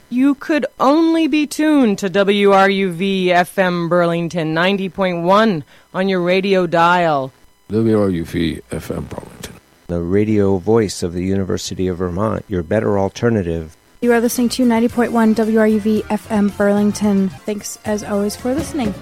You could only be tuned to WRUV FM Burlington 90.1 on your radio dial. WRUV FM Burlington, the radio voice of the University of Vermont, your better alternative. You are listening to 90.1 WRUV FM Burlington. Thanks, as always, for listening.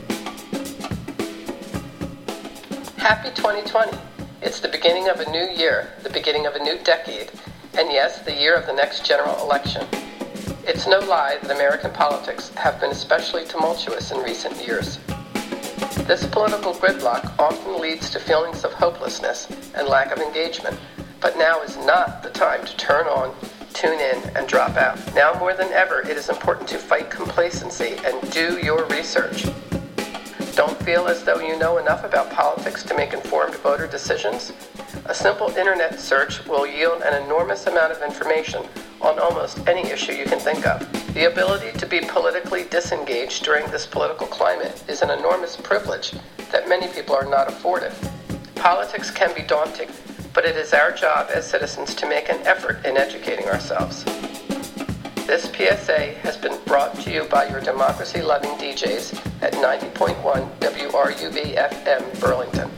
Happy 2020. It's the beginning of a new year, the beginning of a new decade, and yes, the year of the next general election. It's no lie that American politics have been especially tumultuous in recent years. This political gridlock often leads to feelings of hopelessness and lack of engagement, but now is not the time to turn on, tune in, and drop out. Now more than ever, it is important to fight complacency and do your research. Don't feel as though you know enough about politics to make informed voter decisions? A simple internet search will yield an enormous amount of information on almost any issue you can think of. The ability to be politically disengaged during this political climate is an enormous privilege that many people are not afforded. Politics can be daunting, but it is our job as citizens to make an effort in educating ourselves. This PSA has been brought to you by your democracy-loving DJs at 90.1 WRUV FM Burlington.